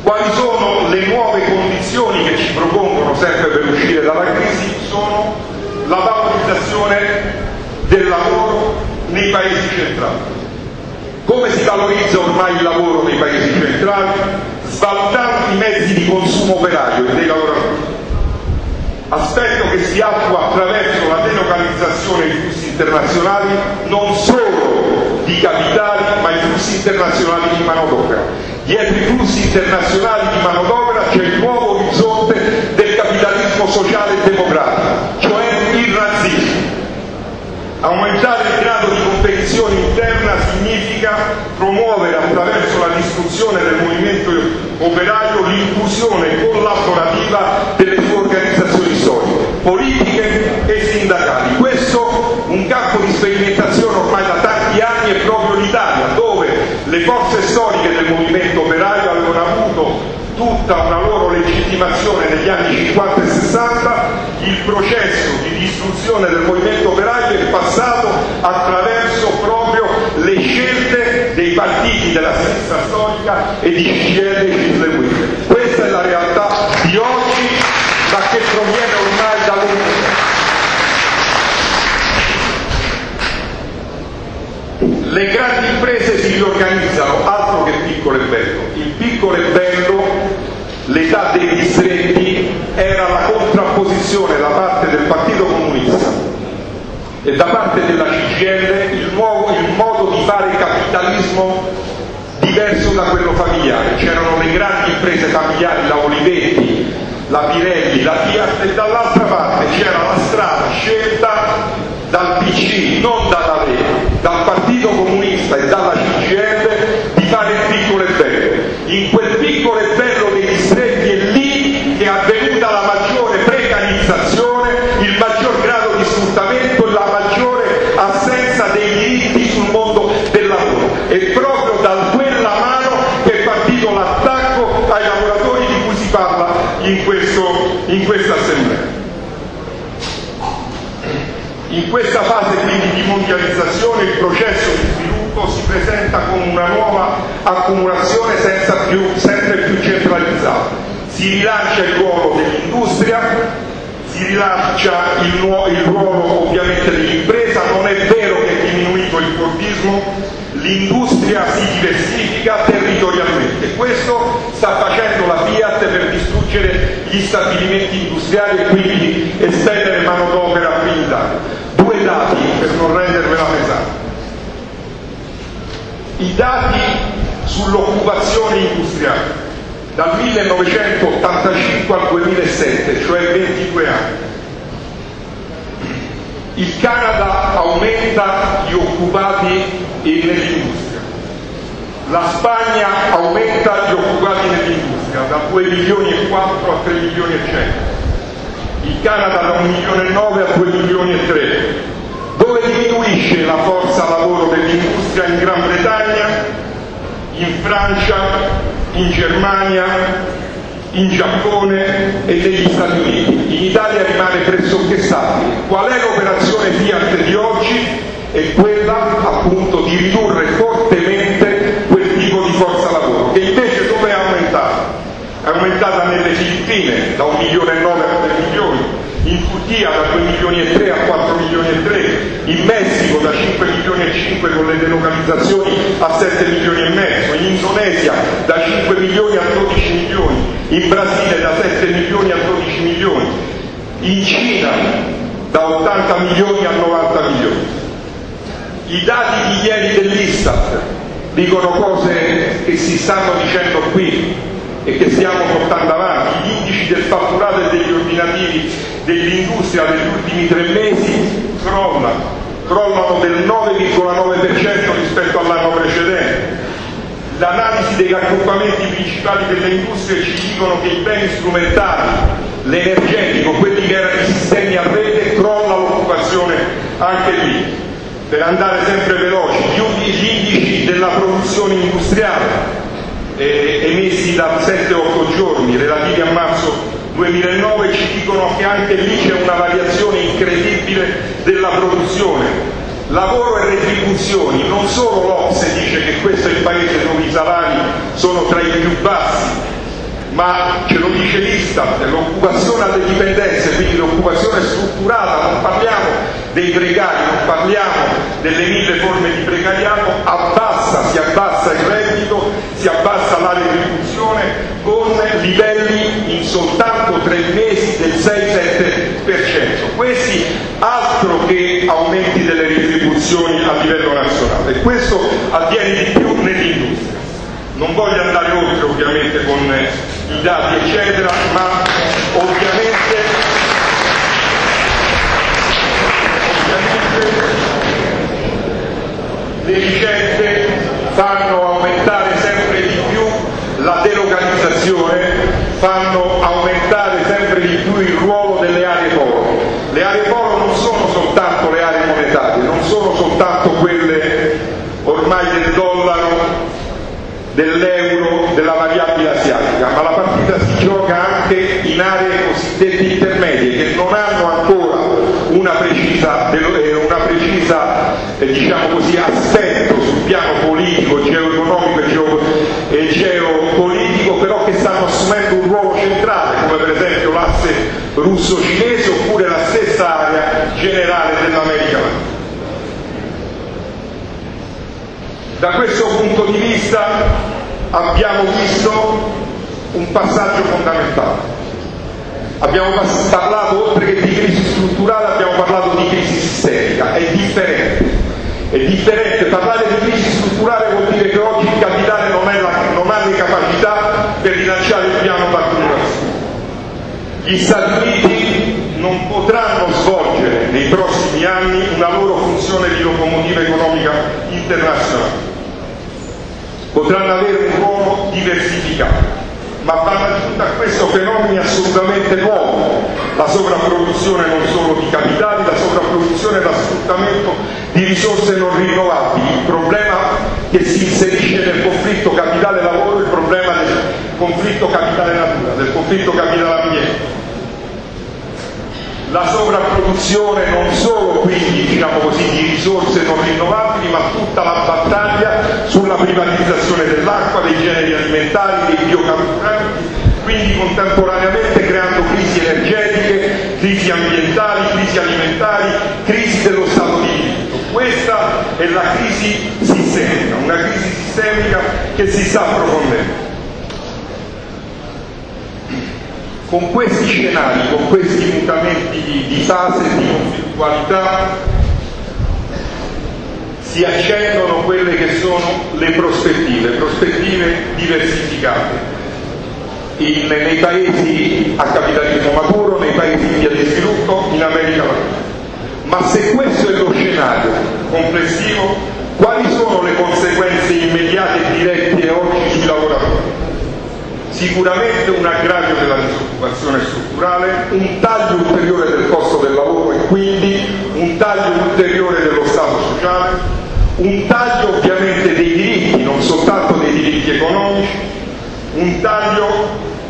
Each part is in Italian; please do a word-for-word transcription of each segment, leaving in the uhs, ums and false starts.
Quali sono le nuove condizioni che ci propongono sempre per uscire dalla crisi? Sono la valorizzazione del lavoro nei paesi centrali. Come si valorizza ormai il lavoro nei paesi centrali? Svalutando i mezzi di consumo operario e dei lavoratori, aspetto che si attua attraverso la delocalizzazione dei flussi internazionali, non solo di capitali, ma i flussi internazionali di manodopera. Dietro i flussi internazionali di manodopera c'è il nuovo orizzonte del capitalismo sociale e democratico, cioè il razzismo. Aumentare il grado di competizione interna significa promuovere attraverso la distruzione del movimento operario l'inclusione collaborativa delle sue organizzazioni storiche, politiche e sindacali. Questo un campo di sperimentazione ormai da tanti anni è proprio l'Italia, dove le forze storiche del movimento operario avevano avuto tutta una loro legittimazione negli anni cinquanta e sessanta. Il processo di distruzione del movimento operario è passato attraverso proprio le scelte dei partiti della sinistra storica e di C G I L e C I S L e U I L. Questa è la realtà di oggi, ma che proviene ormai da lungo. Le grandi imprese si riorganizzano, altro che piccolo e bello. Il piccolo e bello, l'età dei distretti, era la contrapposizione da parte del Partito Comunista e da parte della C G I L, il, nuovo, il modo di fare capitalismo diverso da quello familiare. C'erano le grandi imprese familiari, la Olivetti, la Pirelli, la Fiat, e dall'altra parte c'era la strada scelta dal P C, non dalla Lega, dal Partito Comunista e dalla C G I L, di fare il piccolo e bello. In quel piccolo e bello dei distretti è lì che è avvenuta la maggiore precarizzazione, il maggior grado di sfruttamento e la maggiore assenza dei diritti sul mondo del lavoro. È proprio da quella mano che è partito l'attacco ai lavoratori di cui si parla in, questo, in questa assemblea. In questa fase quindi di mondializzazione il processo di sviluppo si presenta come una nuova accumulazione senza più, sempre più centralizzata. Si rilancia il ruolo dell'industria, si rilancia il, nuovo, il ruolo ovviamente dell'impresa. Non è vero che è diminuito il fordismo, l'industria si diversifica territorialmente. Questo sta facendo la Fiat per distruggere gli stabilimenti industriali e quindi estendere manodopera qui in Italia. Due dati per non rendervela pesante. I dati sull'occupazione industriale dal millenovecentottantacinque al duemilasette, cioè ventidue anni. Il Canada aumenta gli occupati nell'industria, la Spagna aumenta gli occupati nell'industria da due milioni e quattro a tre milioni e cento, il Canada da un milione e nove a due milioni e tre. Dove diminuisce la forza lavoro dell'industria? In Gran Bretagna, in Francia, in Germania, in Giappone e negli Stati Uniti. In Italia rimane pressoché stabile. Qual è l'operazione Fiat di oggi? È quella appunto di ridurre fortemente quel tipo di forza lavoro, che invece dove è aumentata? È aumentata nelle Filippine da un milione e nove a tre milioni, in Turchia da due milioni e tre a quattro milioni e tre, in Messico da cinque milioni e cinque con le delocalizzazioni a sette milioni e mezzo, in Indonesia da cinque milioni a dodici milioni, in Brasile da sette milioni a dodici milioni, in Cina da ottanta milioni a novanta milioni. I dati di ieri dell'Istat dicono cose che si stanno dicendo qui e che stiamo portando avanti. Gli indici del fatturato e degli ordinativi dell'industria negli ultimi tre mesi crollano, crollano del nove virgola nove per cento rispetto all'anno precedente. L'analisi dei raggruppamenti principali delle industrie ci dicono che i beni strumentali, l'energetico, quelli che erano i sistemi a rete, crolla l'occupazione anche lì. Per andare sempre veloci, gli indici della produzione industriale eh, emessi da sette otto giorni relativi a marzo duemilanove ci dicono che anche lì c'è una variazione incredibile della produzione. Lavoro e retribuzioni, non solo l'O C S E dice che questo è il paese dove i salari sono tra i più bassi ma ce lo dice l'Istat, l'occupazione alle dipendenze, quindi l'occupazione strutturata, non parliamo dei precari, non parliamo delle mille forme di precariato, abbassa, si abbassa il reddito, si abbassa la retribuzione con livelli in soltanto tre mesi del sei sette per cento. Questi altro che aumenti delle retribuzioni a livello nazionale, e questo avviene di più nell'industria. Non voglio andare oltre ovviamente con i dati eccetera, ma ovviamente, ovviamente le ricette fanno aumentare sempre di più la delocalizzazione, fanno aumentare sempre di più il ruolo delle aree polo. Le aree polo non sono soltanto le aree monetarie, non sono soltanto quelle ormai del dollaro, dell'euro, della variabile asiatica, ma la partita si gioca anche in aree cosiddette intermedie che non hanno ancora una precisa, una precisa eh, diciamo così, aspetto sul piano politico, geoeconomico e, geo, e geopolitico, però che stanno assumendo un ruolo centrale, come per esempio l'asse russo-cinese oppure la stessa area generale dell'America Latina. Da questo punto di vista abbiamo visto un passaggio fondamentale. Abbiamo parlato, oltre che di crisi strutturale, abbiamo parlato di crisi sistemica. È differente. È differente. Parlare di crisi strutturale vuol dire che oggi il capitale non, è la, non ha le capacità per rilanciare il piano d'accumulazione. Gli Stati Uniti non potranno svolgere nei prossimi anni una loro funzione di locomotiva economica internazionale. Potranno avere un ruolo diversificato, ma vanno aggiunti a questo fenomeni assolutamente nuovi: la sovrapproduzione non solo di capitali, la sovrapproduzione e lo sfruttamento di risorse non rinnovabili, il problema che si inserisce nel conflitto capitale-lavoro, il problema del conflitto capitale-natura, del conflitto capitale-ambiente. La sovrapproduzione non solo quindi diciamo così di risorse non rinnovabili, ma tutta la battaglia sulla privatizzazione dell'acqua, dei generi alimentari, dei biocarburanti, quindi contemporaneamente creando crisi energetiche, crisi ambientali, crisi alimentari, crisi dello Stato di diritto. Questa è la crisi sistemica, una crisi sistemica che si sta approfondendo. Con questi scenari, con questi mutamenti di, di fase, di conflittualità, si accendono quelle che sono le prospettive, prospettive diversificate in, nei paesi a capitalismo maturo, nei paesi in via di sviluppo, in America Latina. Ma se questo è lo scenario complessivo, quali sono le conseguenze immediate e dirette oggi sui lavoratori? Sicuramente un aggravio della disoccupazione strutturale, un taglio ulteriore del costo del lavoro e quindi un taglio ulteriore dello Stato sociale, un taglio ovviamente dei diritti, non soltanto dei diritti economici, un taglio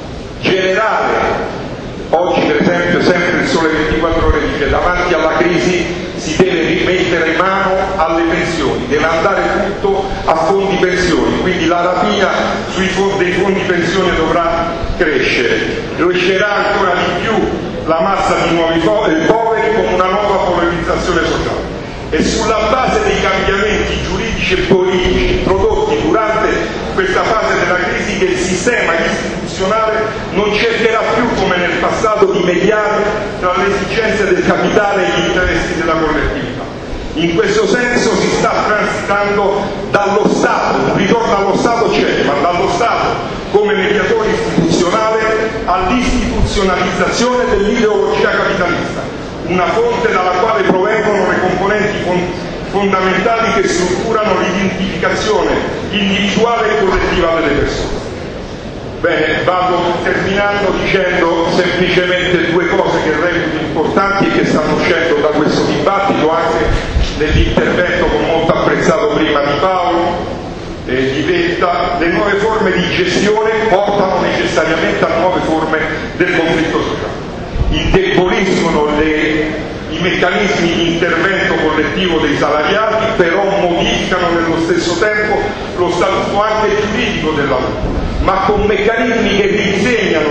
generale. Oggi per esempio sempre il Sole ventiquattro Ore dice: davanti alla crisi si deve rimettere mano alle pensioni, deve andare tutto a fondi pensioni, quindi la rapina sui fondi, dei fondi pensioni dovrà crescere, crescerà ancora di più la massa di nuovi poveri con una nuova polarizzazione sociale. E sulla base dei cambiamenti giuridici e politici prodotti durante questa fase della crisi, che il sistema istituzionale non cercherà più, come nel passato, di mediare tra le esigenze del capitale e gli interessi della collettività. In questo senso si sta transitando dallo Stato, un ritorno allo Stato c'è, ma dallo Stato come mediatore istituzionale all'istituzionalizzazione dell'ideologia capitalista, una fonte dalla quale provengono le componenti fondamentali che strutturano l'identificazione individuale e collettiva delle persone. Bene, vado terminando dicendo semplicemente due cose che reputo importanti e che stanno uscendo da questo dibattito, anche nell'intervento con molto apprezzato prima di Paolo e di Vetta. Le nuove forme di gestione portano necessariamente a nuove forme del conflitto sociale, indeboliscono le i meccanismi di intervento collettivo dei salariati, però modificano nello stesso tempo lo statuto anche giuridico del lavoro, ma con meccanismi che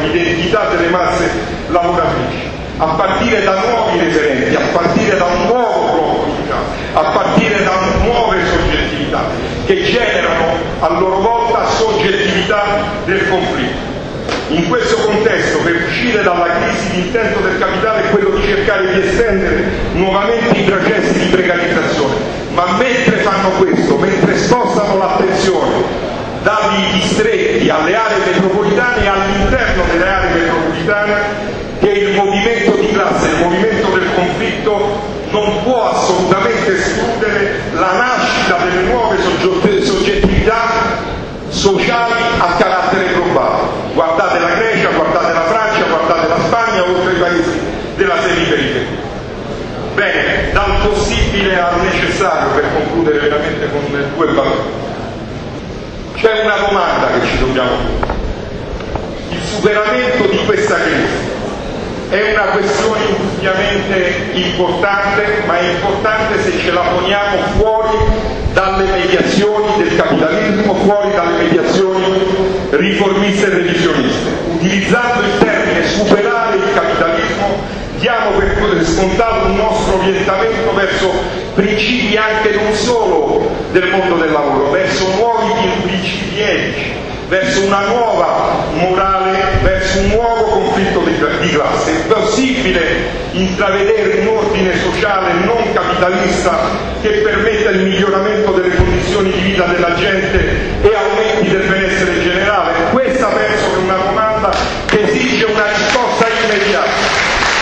l'identità delle masse lavoratrici, a partire da nuovi referenti, a partire da un nuovo blocco sociale, a partire da nuove soggettività che generano a loro volta soggettività del conflitto. In questo contesto, per uscire dalla crisi, l'intento del capitale è quello di cercare di estendere nuovamente i processi di precarizzazione, ma mentre fanno questo, mentre spostano l'attenzione dagli distretti alle aree metropolitane e all'interno delle aree metropolitane, che il movimento di classe, il movimento del conflitto non può assolutamente escludere la nascita delle nuove soggettività sociali a carattere globale. Guardate la Grecia, guardate la Francia, guardate la Spagna, oltre ai paesi della semiperiferia. Bene, dal possibile al necessario, per concludere veramente con due battute. C'è una domanda che ci dobbiamo porre. Il superamento di questa crisi è una questione indubbiamente importante, ma è importante se ce la poniamo fuori dalle mediazioni del capitalismo, fuori dalle mediazioni riformiste e revisioniste. Utilizzando il termine superare il capitalismo, diamo per scontato un nostro orientamento verso principi anche non solo del mondo del lavoro, verso nuovi principi etici, verso una nuova morale, verso un nuovo conflitto di, di classe. È possibile intravedere un ordine sociale non capitalista che permetta il miglioramento delle condizioni di vita della gente e aumenti del benessere generale? Questa penso che è una domanda che esige una risposta immediata.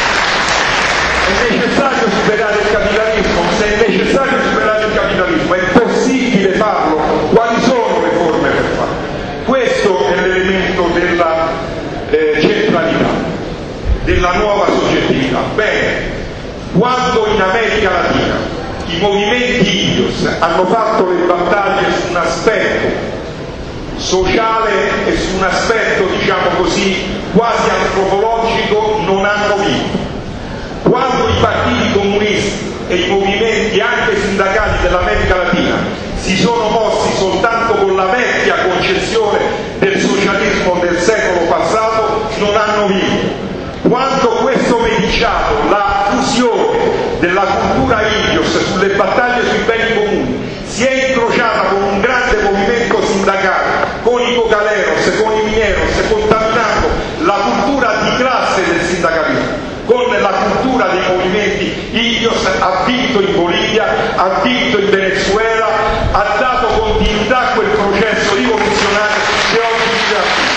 È necessario superare il capitalismo? Se è necessario superare il capitalismo, è possibile farlo? Quali sono le forme per farlo? Questo è l'elemento della eh, centralità, della nuova soggettività. Bene, quando in America Latina i movimenti Ilios hanno fatto le battaglie su un aspetto sociale e su un aspetto, diciamo così, quasi antropologico, non hanno vinto. Quando i partiti comunisti e i movimenti anche sindacali dell'America Latina si sono mossi soltanto con la vecchia concezione del socialismo del secolo passato, non hanno vinto. Quando questo mediciato, la fusione della cultura Ilios sulle battaglie sui beni comuni, si è incrociata con un grande movimento sindacale, con i Cocaleros, con i Mineros, contaminando la cultura di classe del sindacalismo con la cultura dei movimenti Ilios, ha vinto in Bolivia, ha vinto in Venezuela, ha dato continuità a quel processo rivoluzionario che oggi si attiva.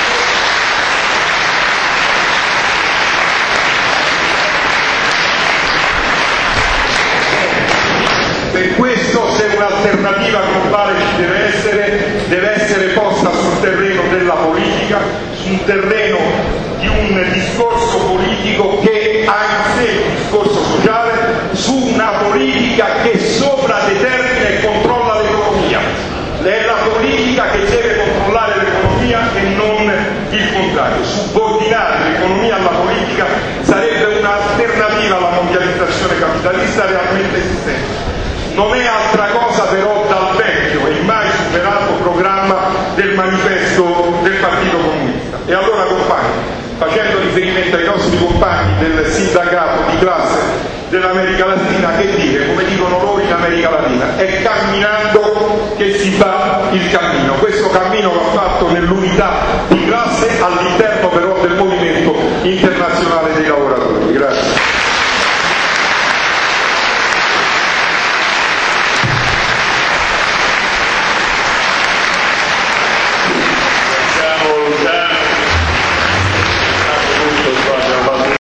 Per questo, se un'alternativa globale ci deve essere, deve essere posta sul terreno della politica, su un terreno di un discorso politico che ha in sé un discorso sociale, su una politica che sovradetermina e controlla l'economia. È la politica che deve controllare l'economia e non il contrario. Subordinare l'economia alla politica sarebbe un'alternativa alla mondializzazione capitalista realmente esistente. Non è altra cosa però dal vecchio e mai superato programma del manifesto del Partito Comunista. E allora, compagni, facendo riferimento ai nostri compagni del sindacato di classe dell'America Latina, che dire, come dicono loro in America Latina, è camminando che si fa il cammino. Questo cammino va fatto nell'unità di classe all'interno però del movimento internazionale dei lavoratori.